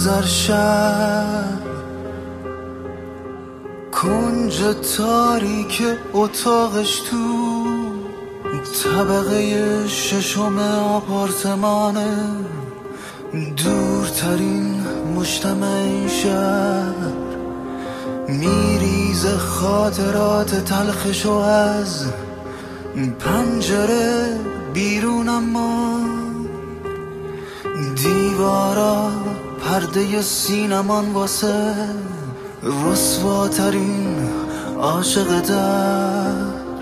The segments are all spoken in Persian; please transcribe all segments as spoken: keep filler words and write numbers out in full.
روز هر شب کنج تاریک اتاقش تو طبقه ششم آپارتمانه، دورترین مجتمع این شهر، میریزه خاطرات تلخشو از پنجره بیرون، اما دیوارا پرده سینمان واسه رسواترین عاشق در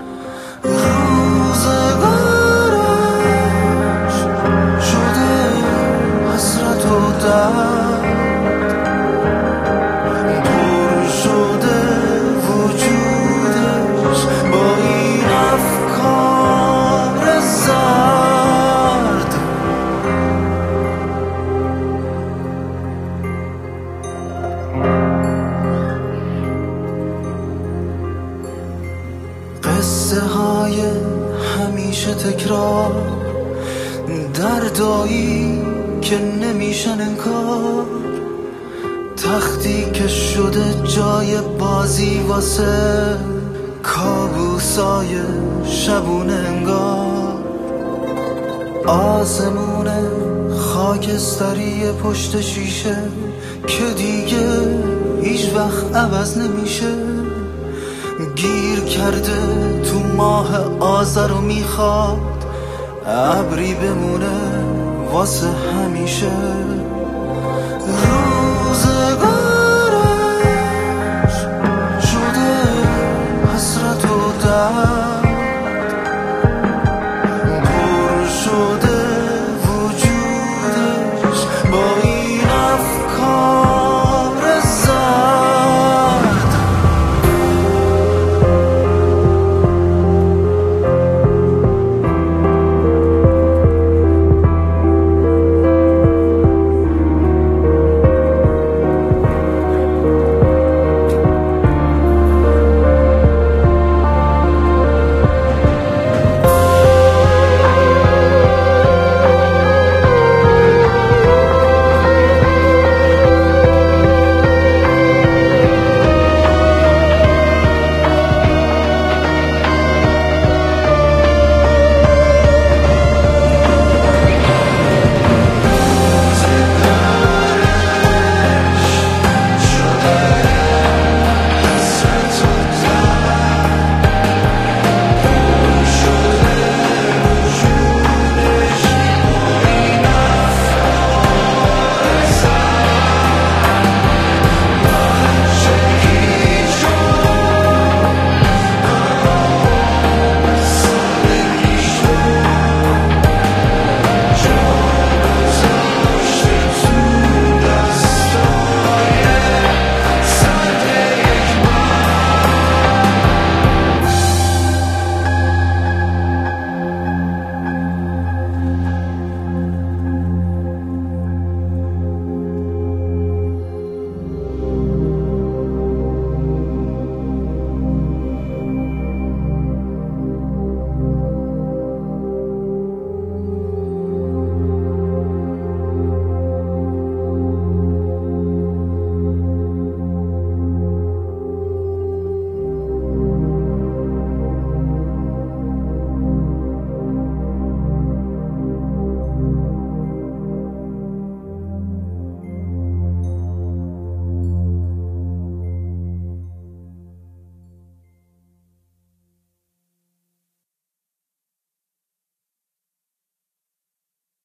روزگارش شده حسرت و درد، پر شده وجودش با این افکار زرد. قصه های همیشه تکرار، دردایی که نمیشن انکار، تختی که شده جای بازی واسه کابوسای شبونه انگار، آسمون خاکستری پشت شیشه که دیگه هیچ وقت عوض نمیشه، گیر کرده تو ماه آذر و میخواد ابری بمونه واسه همیشه. روزگارش شده حسرت و درد،